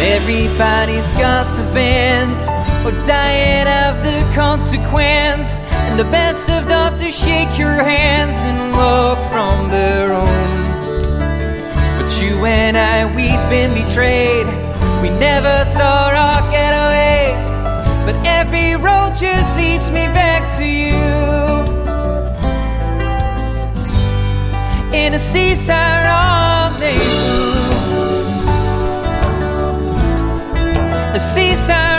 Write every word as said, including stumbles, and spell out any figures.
Everybody's got the bands or dying of the consequence. And the best of doctors shake your hands and walk from the room. But you and I, we've been betrayed. We never saw our getaway. But every road just leads me back to you. In a seaside rendezvous, a seaside